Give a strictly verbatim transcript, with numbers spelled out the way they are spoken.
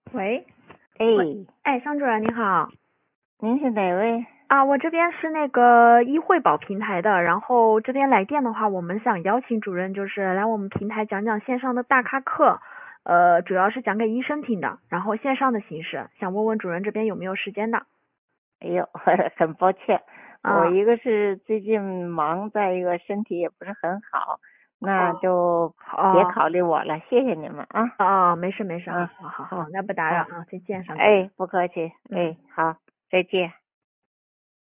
喂， 哎， 哎，商主任你好。 您是哪位？ 啊，我这边是那个医惠保平台的，然后这边来电的话，我们想邀请主任就是来我们平台讲讲线上的大咖课，呃，主要是讲给医生听的，然后线上的形式，想问问主任这边有没有时间的？ 哎呦，很抱歉，我啊， 一个是最近忙，再一个身体也不是很好，那就别哦， 考虑我了，谢谢你们啊。 哦，没事没事，好嗯， 好好好， 好， 那不打扰好， 啊，再见，商主任。 哎，不客气， 嗯。 哎，好，再见。